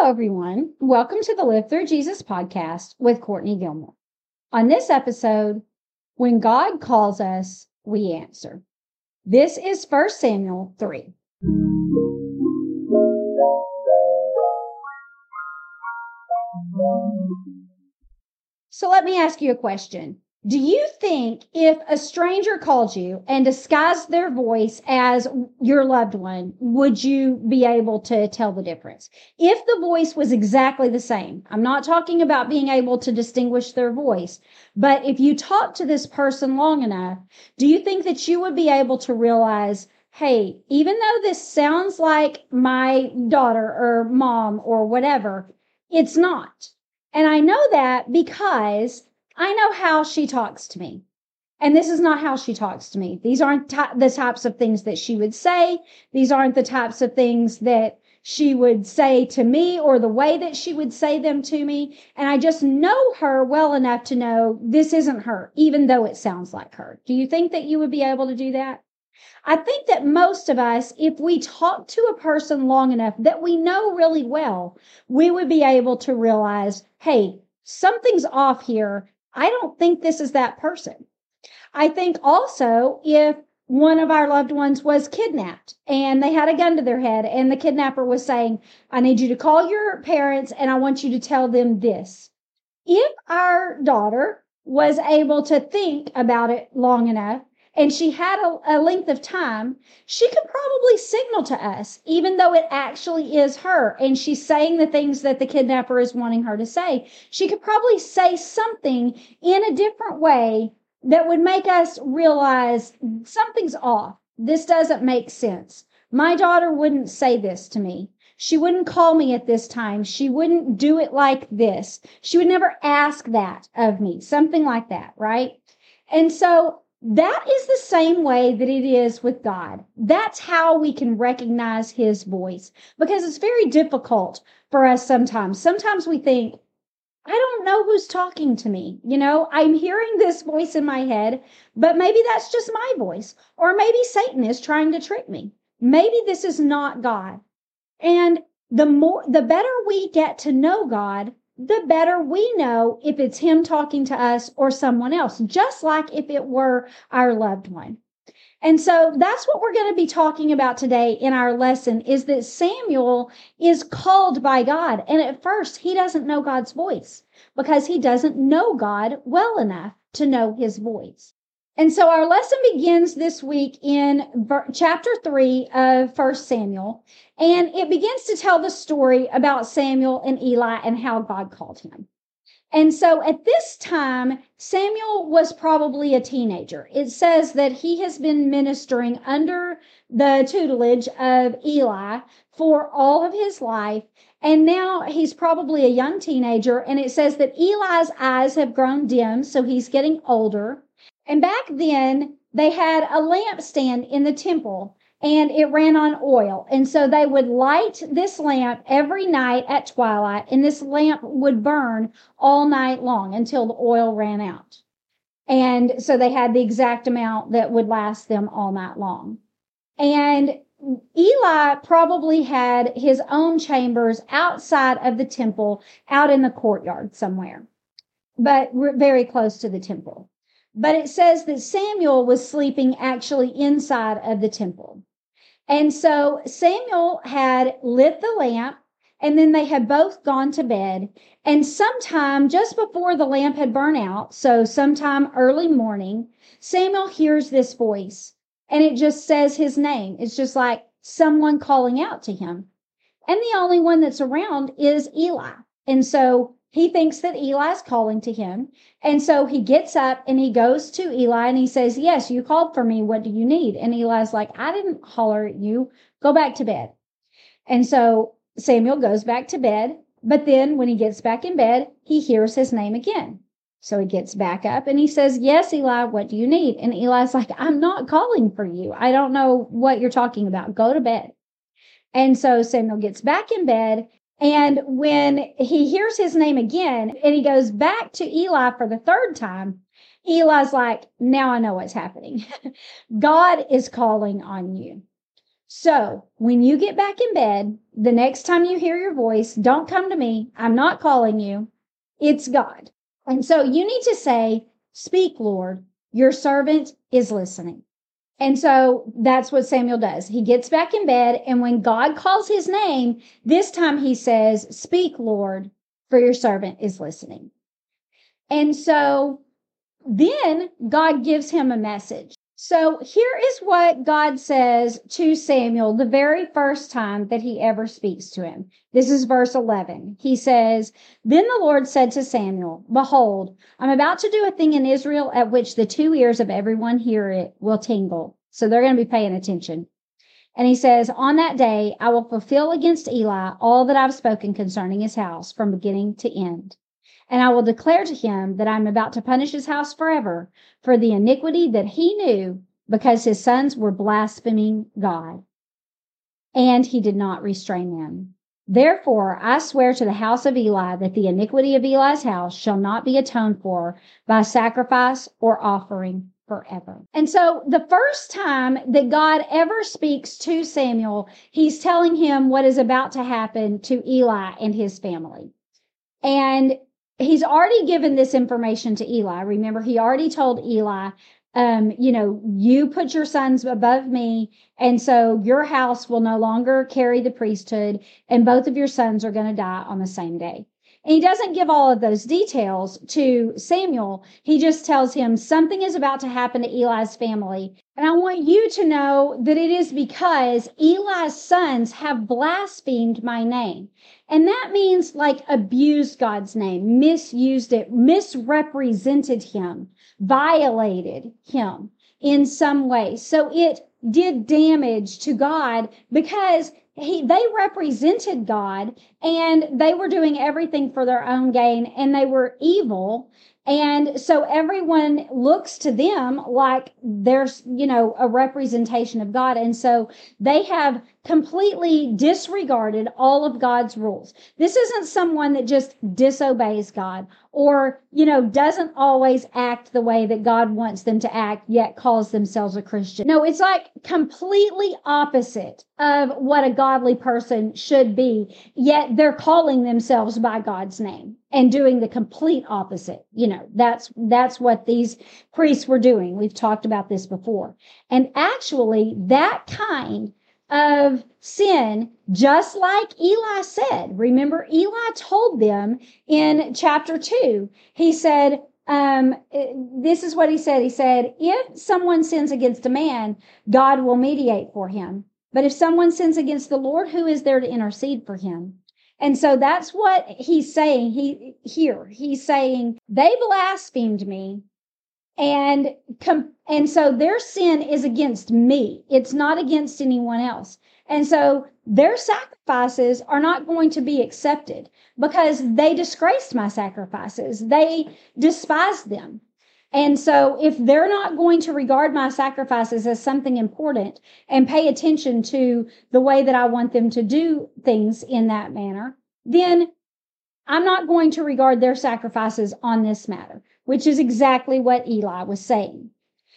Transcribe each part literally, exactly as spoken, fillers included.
Hello, everyone. Welcome to the Live Through Jesus podcast with Courtney Gilmore. On this episode, when God calls us, we answer. This is First Samuel three. So let me ask you a question. Do you think if a stranger called you and disguised their voice as your loved one, would you be able to tell the difference? If the voice was exactly the same, I'm not talking about being able to distinguish their voice, but if you talk to this person long enough, do you think that you would be able to realize, hey, even though this sounds like my daughter or mom or whatever, it's not. And I know that because I know how she talks to me. And this is not how she talks to me. These aren't t- the types of things that she would say. These aren't the types of things that she would say to me or the way that she would say them to me. And I just know her well enough to know this isn't her, even though it sounds like her. Do you think that you would be able to do that? I think that most of us, if we talk to a person long enough that we know really well, we would be able to realize, hey, something's off here. I don't think this is that person. I think also if one of our loved ones was kidnapped and they had a gun to their head and the kidnapper was saying, I need you to call your parents and I want you to tell them this. If our daughter was able to think about it long enough and she had a, a length of time, she could probably signal to us, even though it actually is her, and she's saying the things that the kidnapper is wanting her to say. She could probably say something in a different way that would make us realize something's off. This doesn't make sense. My daughter wouldn't say this to me. She wouldn't call me at this time. She wouldn't do it like this. She would never ask that of me, something like that, right? And so that is the same way that it is with God. That's how we can recognize his voice, because it's very difficult for us sometimes. Sometimes we think, I don't know who's talking to me. You know, I'm hearing this voice in my head, but maybe that's just my voice. Or maybe Satan is trying to trick me. Maybe this is not God. And the more, the better we get to know God, the better we know if it's him talking to us or someone else, just like if it were our loved one. And so that's what we're going to be talking about today in our lesson, is that Samuel is called by God. And at first, he doesn't know God's voice because he doesn't know God well enough to know his voice. And so our lesson begins this week in chapter three of First Samuel, and it begins to tell the story about Samuel and Eli and how God called him. And so at this time, Samuel was probably a teenager. It says that he has been ministering under the tutelage of Eli for all of his life. And now he's probably a young teenager. And it says that Eli's eyes have grown dim, so he's getting older. And back then, they had a lampstand in the temple, and it ran on oil. And so they would light this lamp every night at twilight, and this lamp would burn all night long until the oil ran out. And so they had the exact amount that would last them all night long. And Eli probably had his own chambers outside of the temple, out in the courtyard somewhere, but very close to the temple. But it says that Samuel was sleeping actually inside of the temple. And so Samuel had lit the lamp, and then they had both gone to bed. And sometime just before the lamp had burned out, so sometime early morning, Samuel hears this voice, and it just says his name. It's just like someone calling out to him. And the only one that's around is Eli. And so he thinks that Eli's calling to him. And so he gets up and he goes to Eli and he says, yes, you called for me. What do you need? And Eli's like, I didn't holler at you. Go back to bed. And so Samuel goes back to bed. But then when he gets back in bed, he hears his name again. So he gets back up and he says, yes, Eli, what do you need? And Eli's like, I'm not calling for you. I don't know what you're talking about. Go to bed. And so Samuel gets back in bed. And when he hears his name again and he goes back to Eli for the third time, Eli's like, now I know what's happening. God is calling on you. So when you get back in bed, the next time you hear your voice, don't come to me. I'm not calling you. It's God. And so you need to say, speak, Lord, your servant is listening. And so that's what Samuel does. He gets back in bed, and when God calls his name, this time he says, speak, Lord, for your servant is listening. And so then God gives him a message. So here is what God says to Samuel the very first time that he ever speaks to him. This is verse eleven. He says, then the Lord said to Samuel, behold, I'm about to do a thing in Israel at which the two ears of everyone hear it will tingle. So they're going to be paying attention. And he says, on that day, I will fulfill against Eli all that I've spoken concerning his house from beginning to end. And I will declare to him that I'm about to punish his house forever for the iniquity that he knew because his sons were blaspheming God. And he did not restrain them. Therefore, I swear to the house of Eli that the iniquity of Eli's house shall not be atoned for by sacrifice or offering forever. And so the first time that God ever speaks to Samuel, he's telling him what is about to happen to Eli and his family. And he's already given this information to Eli. Remember, he already told Eli, um, you know, you put your sons above me, and so your house will no longer carry the priesthood, and both of your sons are going to die on the same day. And he doesn't give all of those details to Samuel. He just tells him something is about to happen to Eli's family. And I want you to know that it is because Eli's sons have blasphemed my name. And that means like abused God's name, misused it, misrepresented him, violated him in some way. So it did damage to God because He, they represented God, and they were doing everything for their own gain, and they were evil. And so everyone looks to them like there's, you know, a representation of God. And so they have completely disregarded all of God's rules. This isn't someone that just disobeys God or, you know, doesn't always act the way that God wants them to act, yet calls themselves a Christian. No, it's like completely opposite of what a godly person should be, yet they're calling themselves by God's name and doing the complete opposite. You know, that's, that's what these priests were doing. We've talked about this before. And actually that kind of sin, just like Eli said, remember Eli told them in chapter two, he said, um, this is what he said. He said, if someone sins against a man, God will mediate for him. But if someone sins against the Lord, who is there to intercede for him? And so that's what he's saying he, here. He's saying, they blasphemed me. And, com- and so their sin is against me. It's not against anyone else. And so their sacrifices are not going to be accepted because they disgraced my sacrifices. They despised them. And so if they're not going to regard my sacrifices as something important and pay attention to the way that I want them to do things in that manner, then I'm not going to regard their sacrifices on this matter, which is exactly what Eli was saying.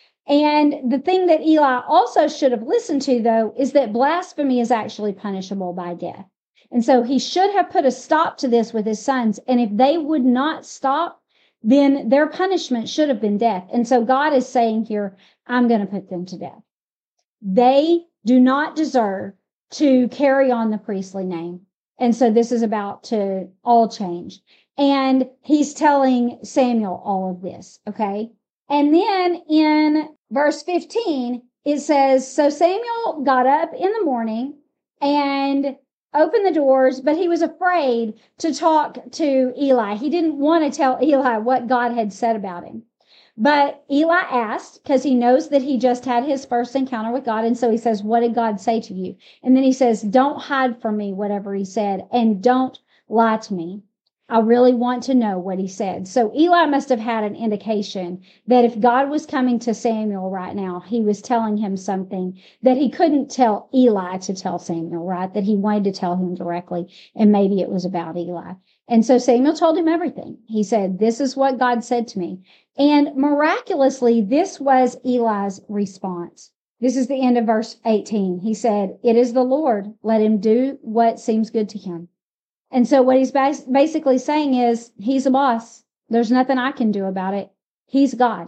And the thing that Eli also should have listened to, though, is that blasphemy is actually punishable by death. And so he should have put a stop to this with his sons. And if they would not stop, then their punishment should have been death. And so God is saying here, I'm going to put them to death. They do not deserve to carry on the priestly name. And so this is about to all change. And he's telling Samuel all of this, okay? And then in verse fifteen, it says, so Samuel got up in the morning and opened the doors, but he was afraid to talk to Eli. He didn't want to tell Eli what God had said about him. But Eli asked, because he knows that he just had his first encounter with God. And so he says, what did God say to you? And then he says, don't hide from me whatever he said, and don't lie to me. I really want to know what he said. So Eli must have had an indication that if God was coming to Samuel right now, he was telling him something that he couldn't tell Eli to tell Samuel, right? That he wanted to tell him directly, and maybe it was about Eli. And so Samuel told him everything. He said, this is what God said to me. And miraculously, this was Eli's response. This is the end of verse eighteen. He said, it is the Lord. Let him do what seems good to him. And so what he's bas- basically saying is he's a boss. There's nothing I can do about it. He's God.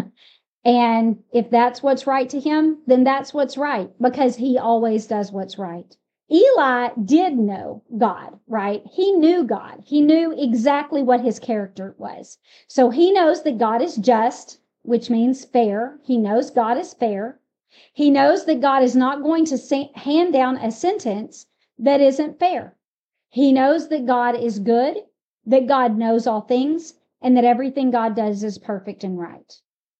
And if that's what's right to him, then that's what's right, because he always does what's right. Eli did know God, right? He knew God. He knew exactly what his character was. So he knows that God is just, which means fair. He knows God is fair. He knows that God is not going to sa- hand down a sentence that isn't fair. He knows that God is good, that God knows all things, and that everything God does is perfect and right.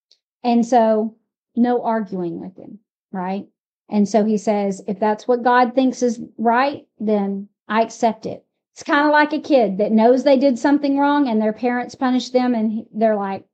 And so no arguing with him, right? And so he says, if that's what God thinks is right, then I accept it. It's kind of like a kid that knows they did something wrong and their parents punish them, and they're like,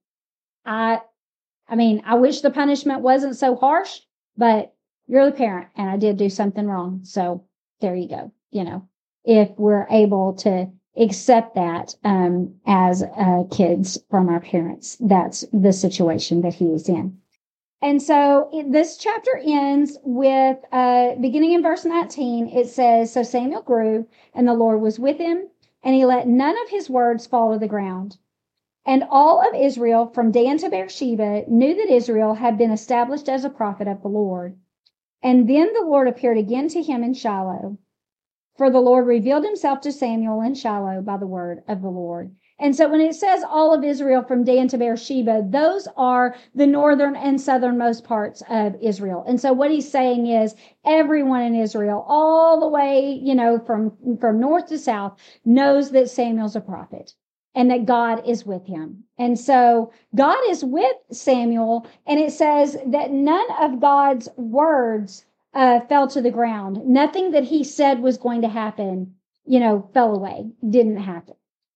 I, I mean, I wish the punishment wasn't so harsh, but you're the parent and I did do something wrong. So there you go. You know, if we're able to accept that um, as uh, kids from our parents, that's the situation that he is in. And so it, this chapter ends with, uh, beginning in verse nineteen, it says, so Samuel grew and the Lord was with him, and he let none of his words fall to the ground. And all of Israel from Dan to Beersheba knew that Israel had been established as a prophet of the Lord. And then the Lord appeared again to him in Shiloh. For the Lord revealed himself to Samuel in Shiloh by the word of the Lord. And so when it says all of Israel from Dan to Beersheba, those are the northern and southernmost parts of Israel. And so what he's saying is everyone in Israel, all the way, you know, from, from north to south, knows that Samuel's a prophet and that God is with him. And so God is with Samuel, and it says that none of God's words Uh, fell to the ground. Nothing that he said was going to happen, you know, fell away, didn't happen.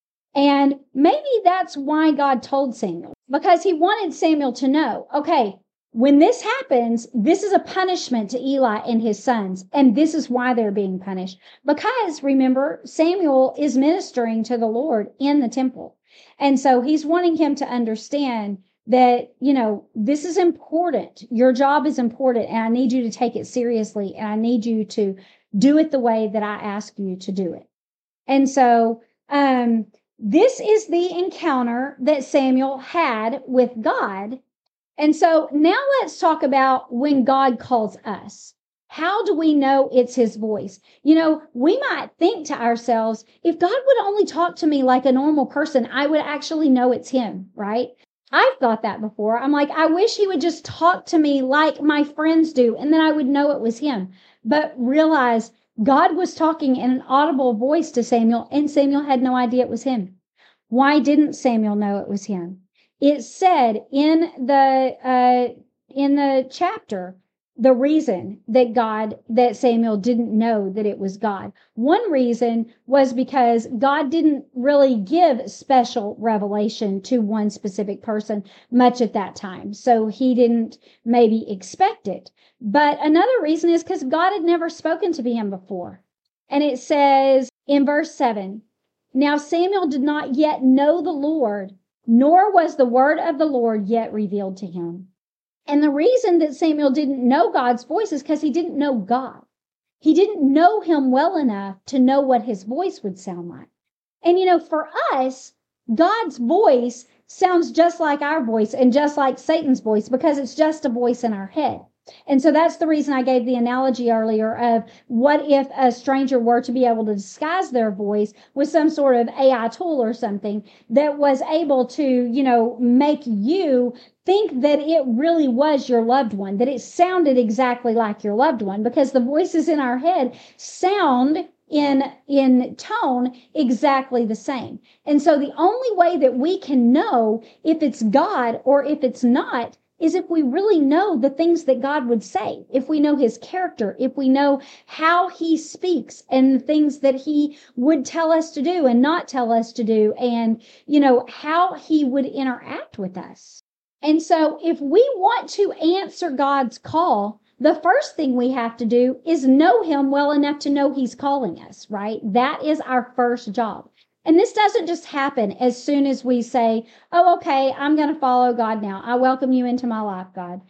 And maybe that's why God told Samuel, because he wanted Samuel to know, okay, when this happens, this is a punishment to Eli and his sons, and this is why they're being punished. Because remember, Samuel is ministering to the Lord in the temple. And so he's wanting him to understand that, you know, this is important. Your job is important, and I need you to take it seriously, and I need you to do it the way that I ask you to do it. And so um, this is the encounter that Samuel had with God. And so now let's talk about when God calls us. How do we know it's his voice? You know, we might think to ourselves, if God would only talk to me like a normal person, I would actually know it's him, right? I've thought that before. I'm like, I wish he would just talk to me like my friends do, and then I would know it was him. But realize God was talking in an audible voice to Samuel, and Samuel had no idea it was him. Why didn't Samuel know it was him? It said in the uh, in the chapter the reason that God, that Samuel didn't know that it was God. One reason was because God didn't really give special revelation to one specific person much at that time. So he didn't maybe expect it. But another reason is because God had never spoken to him before. And it says in verse seven, now Samuel did not yet know the Lord, nor was the word of the Lord yet revealed to him. And the reason that Samuel didn't know God's voice is because he didn't know God. He didn't know him well enough to know what his voice would sound like. And, you know, for us, God's voice sounds just like our voice and just like Satan's voice, because it's just a voice in our head. And so that's the reason I gave the analogy earlier of what if a stranger were to be able to disguise their voice with some sort of A I tool or something that was able to, you know, make you think that it really was your loved one, that it sounded exactly like your loved one, because the voices in our head sound in, in tone exactly the same. And so the only way that we can know if it's God or if it's not is if we really know the things that God would say, if we know his character, if we know how he speaks and the things that he would tell us to do and not tell us to do, and, you know, how he would interact with us. And so if we want to answer God's call, the first thing we have to do is know him well enough to know he's calling us, right? That is our first job. And this doesn't just happen as soon as we say, oh, okay, I'm going to follow God now. I welcome you into my life, God.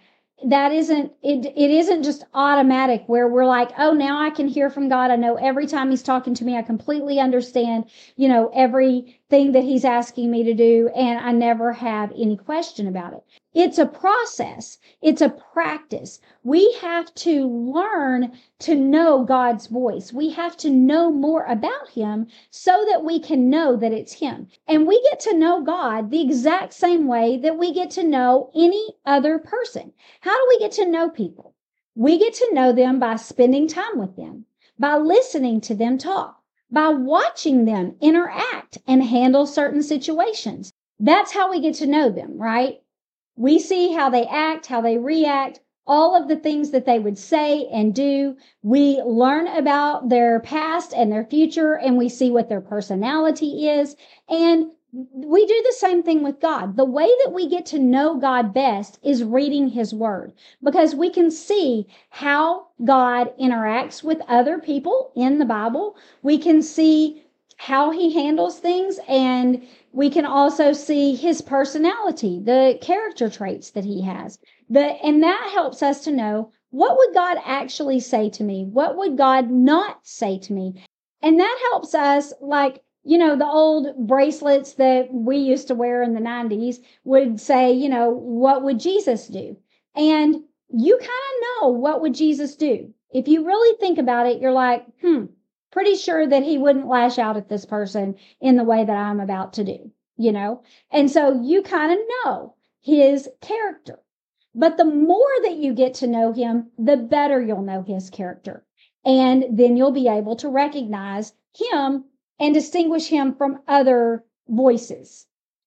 that isn't, it, it isn't just automatic where we're like, oh, now I can hear from God. I know every time he's talking to me, I completely understand, you know, everything that he's asking me to do. And I never have any question about it. It's a process. It's a practice. We have to learn to know God's voice. We have to know more about him so that we can know that it's him. And we get to know God the exact same way that we get to know any other person. How do we get to know people? We get to know them by spending time with them, by listening to them talk, by watching them interact and handle certain situations. That's how we get to know them, right? We see how they act, how they react, all of the things that they would say and do. We learn about their past and their future, and we see what their personality is. And we do the same thing with God. The way that we get to know God best is reading his word, because we can see how God interacts with other people in the Bible. We can see how he handles things, and we can also see his personality, the character traits that he has. The, and that helps us to know, what would God actually say to me? What would God not say to me? And that helps us, like, you know, the old bracelets that we used to wear in the nineties would say, you know, what would Jesus do? And you kind of know what would Jesus do. If you really think about it, you're like, hmm, pretty sure that he wouldn't lash out at this person in the way that I'm about to do, you know? And so you kind of know his character. But the more that you get to know him, the better you'll know his character. And then you'll be able to recognize him and distinguish him from other voices.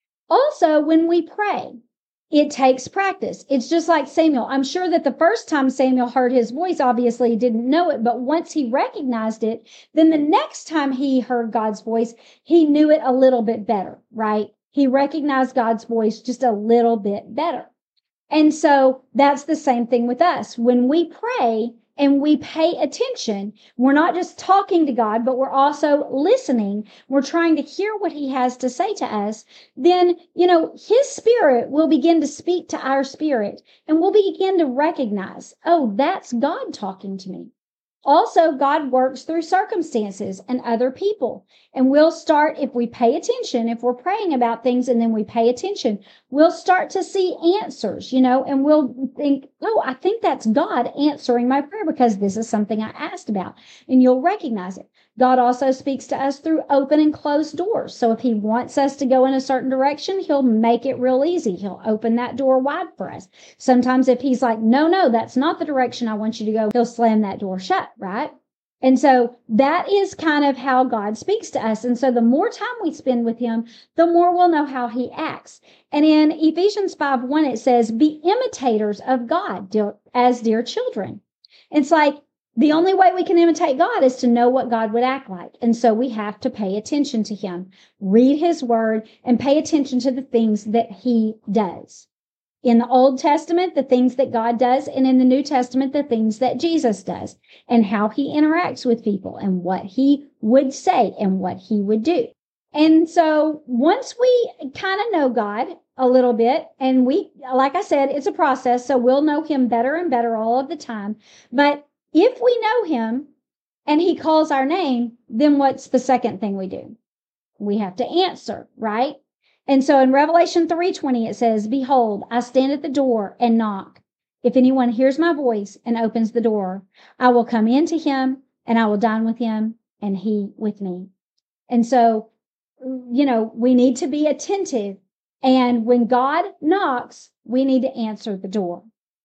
Also, when we pray, it takes practice. It's just like Samuel. I'm sure that the first time Samuel heard his voice, obviously he didn't know it, but once he recognized it, then the next time he heard God's voice, he knew it a little bit better, right? He recognized God's voice just a little bit better. And so that's the same thing with us. When we pray and we pay attention, we're not just talking to God, but we're also listening. We're trying to hear what he has to say to us. Then, you know, his spirit will begin to speak to our spirit, and we'll begin to recognize, oh, that's God talking to me. Also, God works through circumstances and other people. And we'll start, if we pay attention, if we're praying about things and then we pay attention, we'll start to see answers, you know, and we'll think, oh, I think that's God answering my prayer because this is something I asked about. And you'll recognize it. God also speaks to us through open and closed doors. So if he wants us to go in a certain direction, he'll make it real easy. He'll open that door wide for us. Sometimes if he's like, no, no, that's not the direction I want you to go, he'll slam that door shut, right? And so that is kind of how God speaks to us. And so the more time we spend with him, the more we'll know how he acts. And in Ephesians five one, it says, be imitators of God dear, as dear children. It's like, the only way we can imitate God is to know what God would act like. And so we have to pay attention to him, read his word, and pay attention to the things that he does. In the Old Testament, the things that God does, and in the New Testament, the things that Jesus does, and how he interacts with people, and what he would say, and what he would do. And so once we kind of know God a little bit, and we, like I said, it's a process, so we'll know him better and better all of the time. But if we know him and he calls our name, then what's the second thing we do? We have to answer, right? And so in Revelation three twenty, it says, behold, I stand at the door and knock. If anyone hears my voice and opens the door, I will come in to him and I will dine with him and he with me. And so, you know, we need to be attentive. And when God knocks, we need to answer the door.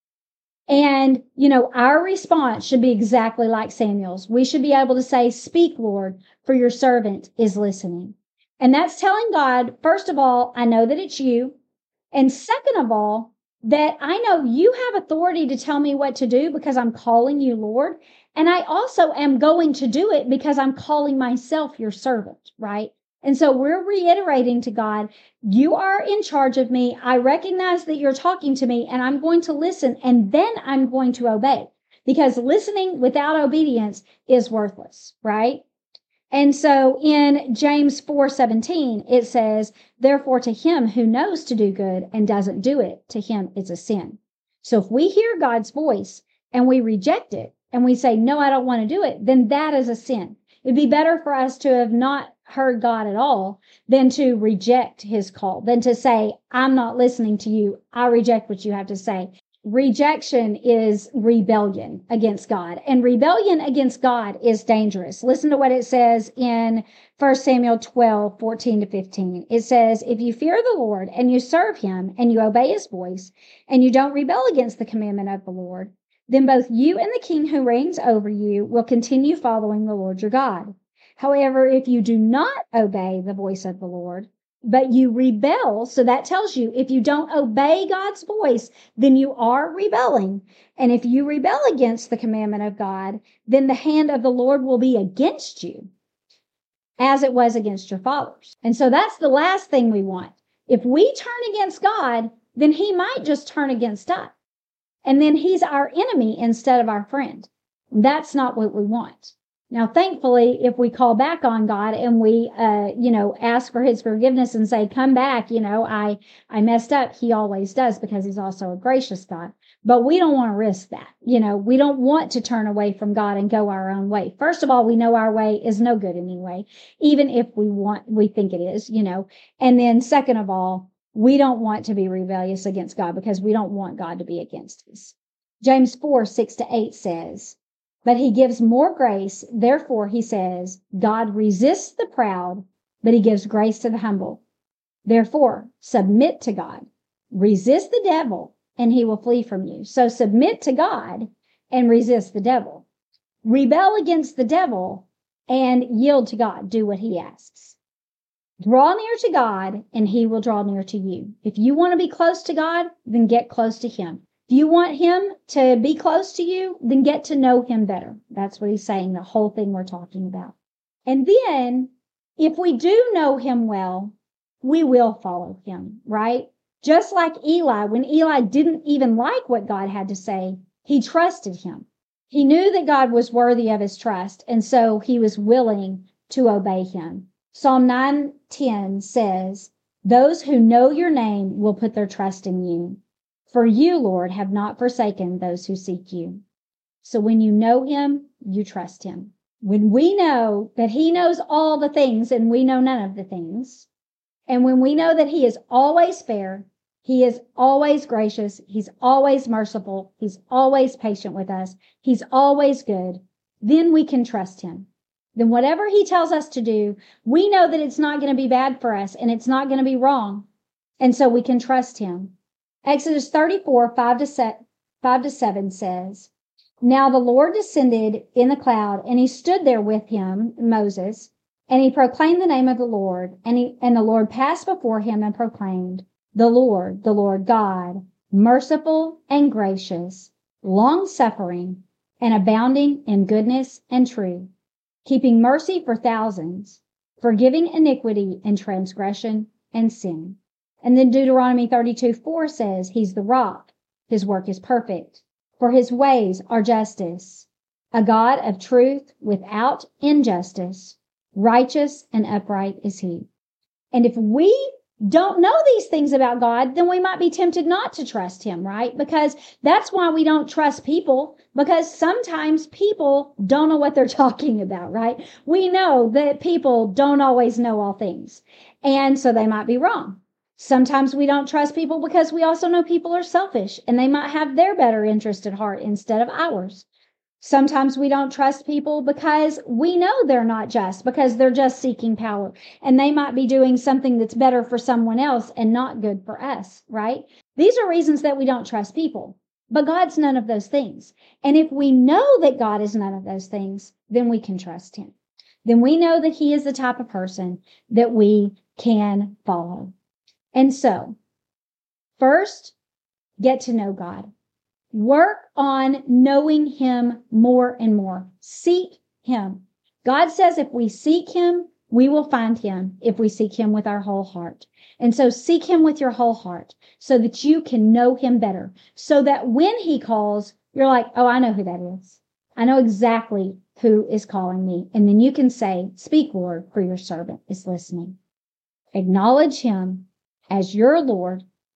And, you know, our response should be exactly like Samuel's. We should be able to say, speak, Lord, for your servant is listening. And that's telling God, first of all, I know that it's you. And second of all, that I know you have authority to tell me what to do because I'm calling you Lord. And I also am going to do it because I'm calling myself your servant, right? And so we're reiterating to God, you are in charge of me. I recognize that you're talking to me and I'm going to listen and then I'm going to obey, because listening without obedience is worthless, right? And so in James four seventeen, it says, therefore to him who knows to do good and doesn't do it, to him it's a sin. So if we hear God's voice and we reject it and we say, no, I don't want to do it, then that is a sin. It'd be better for us to have not heard God at all than to reject his call, than to say, I'm not listening to you. I reject what you have to say. Rejection is rebellion against God, and rebellion against God is dangerous. Listen to what it says in First Samuel twelve, fourteen to fifteen. It says, if you fear the Lord and you serve him and you obey his voice and you don't rebel against the commandment of the Lord, then both you and the king who reigns over you will continue following the Lord your God. However, if you do not obey the voice of the Lord, but you rebel, so that tells you if you don't obey God's voice, then you are rebelling. And if you rebel against the commandment of God, then the hand of the Lord will be against you, as it was against your fathers. And so that's the last thing we want. If we turn against God, then he might just turn against us. And then he's our enemy instead of our friend. That's not what we want. Now, thankfully, if we call back on God and we, uh, you know, ask for his forgiveness and say, come back, you know, I, I messed up. He always does because he's also a gracious God. But we don't want to risk that. You know, we don't want to turn away from God and go our own way. First of all, we know our way is no good anyway, even if we want, we think it is, you know. And then second of all, we don't want to be rebellious against God because we don't want God to be against us. James four, six to eight says, but he gives more grace. Therefore, he says, God resists the proud, but he gives grace to the humble. Therefore, submit to God. Resist the devil, and he will flee from you. So submit to God and resist the devil. Rebel against the devil and yield to God. Do what he asks. Draw near to God, and he will draw near to you. If you want to be close to God, then get close to him. If you want him to be close to you, then get to know him better. That's what he's saying, the whole thing we're talking about. And then, if we do know him well, we will follow him, right? Just like Eli, when Eli didn't even like what God had to say, he trusted him. He knew that God was worthy of his trust, and so he was willing to obey him. Psalm nine ten says, those who know your name will put their trust in you. For you, Lord, have not forsaken those who seek you. So when you know him, you trust him. When we know that he knows all the things and we know none of the things, and when we know that he is always fair, he is always gracious, he's always merciful, he's always patient with us, he's always good, then we can trust him. Then whatever he tells us to do, we know that it's not going to be bad for us and it's not going to be wrong. And so we can trust him. Exodus thirty-four, five to seven says, now the Lord descended in the cloud, and he stood there with him, Moses, and he proclaimed the name of the Lord, and he, and the Lord passed before him and proclaimed, the Lord, the Lord God, merciful and gracious, long-suffering, and abounding in goodness and truth, keeping mercy for thousands, forgiving iniquity and transgression and sin. And then Deuteronomy thirty-two, four says, he's the rock. His work is perfect. For his ways are justice. A God of truth without injustice. Righteous and upright is he. And if we don't know these things about God, then we might be tempted not to trust him, right? Because that's why we don't trust people, because sometimes people don't know what they're talking about, right? We know that people don't always know all things, and so they might be wrong. Sometimes we don't trust people because we also know people are selfish and they might have their better interest at heart instead of ours. Sometimes we don't trust people because we know they're not just, because they're just seeking power and they might be doing something that's better for someone else and not good for us, right? These are reasons that we don't trust people, but God's none of those things. And if we know that God is none of those things, then we can trust him. Then we know that he is the type of person that we can follow. And so, first, get to know God. Work on knowing him more and more. Seek him. God says if we seek him, we will find him if we seek him with our whole heart. And so seek him with your whole heart so that you can know him better. So that when he calls, you're like, oh, I know who that is. I know exactly who is calling me. And then you can say, speak, Lord, for your servant is listening. Acknowledge him as your Lord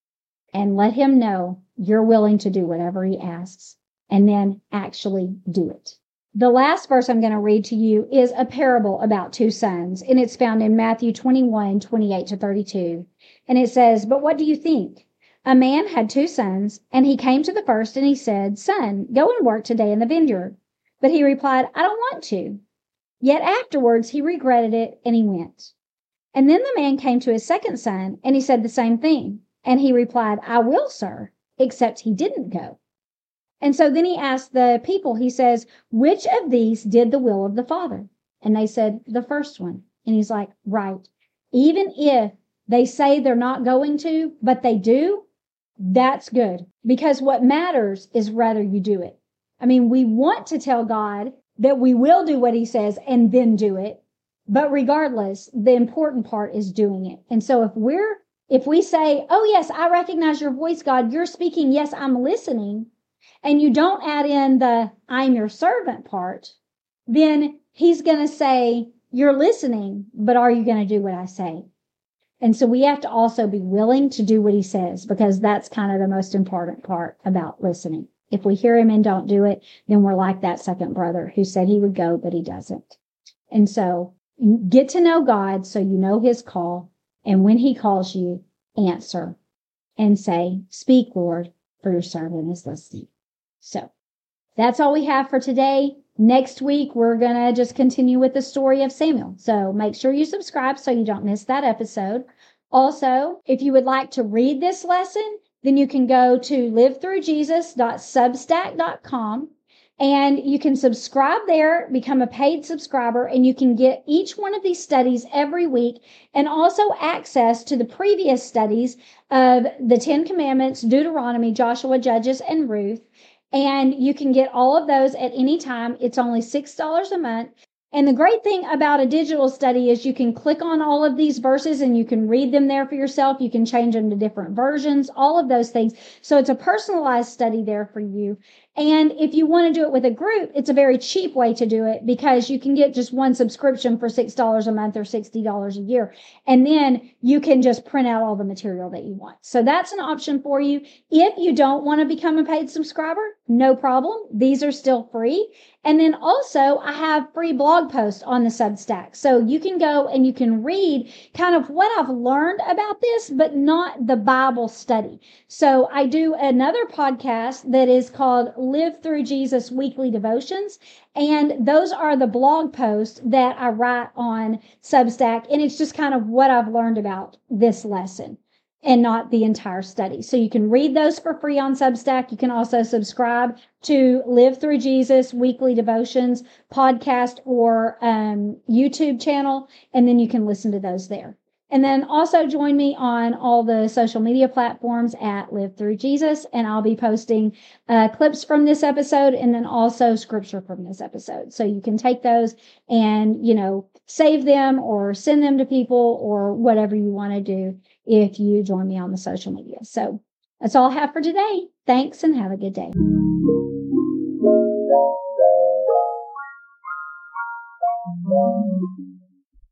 and let him know you're willing to do whatever he asks, and then actually do it. The last verse I'm going to read to you is a parable about two sons, and it's found in Matthew twenty-one, twenty-eight to thirty-two. And it says, "But what do you think? A man had two sons, and he came to the first and he said, 'Son, go and work today in the vineyard.' But he replied, 'I don't want to.' Yet afterwards he regretted it and he went. And then the man came to his second son, and he said the same thing. And he replied, 'I will, sir,' except he didn't go. And so then he asked the people, he says, 'Which of these did the will of the Father?' And they said, 'The first one.' And he's like, 'Right. Even if they say they're not going to, but they do, that's good. Because what matters is whether you do it.' I mean, we want to tell God that we will do what he says and then do it. But regardless, the important part is doing it. And so if we're, if we say, 'Oh yes, I recognize your voice, God, you're speaking. Yes, I'm listening,' and you don't add in the 'I'm your servant' part, then he's going to say, 'You're listening, but are you going to do what I say?' And so we have to also be willing to do what he says, because that's kind of the most important part about listening. If we hear him and don't do it, then we're like that second brother who said he would go, but he doesn't. And so get to know God so you know his call. And when he calls you, answer and say, 'Speak, Lord, for your servant is listening.'" So that's all we have for today. Next week, we're going to just continue with the story of Samuel. So make sure you subscribe so you don't miss that episode. Also, if you would like to read this lesson, then you can go to live through jesus dot substack dot com and you can subscribe there, become a paid subscriber, and you can get each one of these studies every week, and also access to the previous studies of the Ten Commandments, Deuteronomy, Joshua, Judges, and Ruth. And you can get all of those at any time. It's only six dollars a month. And the great thing about a digital study is you can click on all of these verses and you can read them there for yourself. You can change them to different versions, all of those things. So it's a personalized study there for you. And if you want to do it with a group, it's a very cheap way to do it, because you can get just one subscription for six dollars a month or sixty dollars a year. And then you can just print out all the material that you want. So that's an option for you. If you don't want to become a paid subscriber, no problem. These are still free. And then also I have free blog posts on the Substack. So you can go and you can read kind of what I've learned about this, but not the Bible study. So I do another podcast that is called Live Through Jesus Weekly Devotions. And those are the blog posts that I write on Substack. And it's just kind of what I've learned about this lesson, and not the entire study. So you can read those for free on Substack. You can also subscribe to Live Through Jesus Weekly Devotions podcast or um, YouTube channel, and then you can listen to those there. And then also join me on all the social media platforms at Live Through Jesus, and I'll be posting uh, clips from this episode and then also scripture from this episode. So you can take those and, you know, save them or send them to people or whatever you want to do if you join me on the social media. So that's all I have for today. Thanks and have a good day. Thank you.